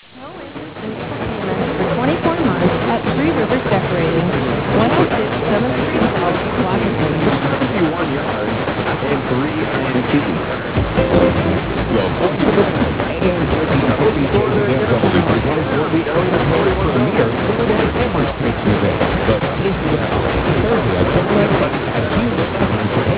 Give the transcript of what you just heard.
Snow Angels Municipal EMS for 24 months at Three Rivers Decorating, 106 7th Street South, Washington. 71 yards and 3 and 2. Well, points for the AM 14 Florida International Market will be early this morning from here to the Amherst Street event. But this is the Thursday, October 19th at Hughes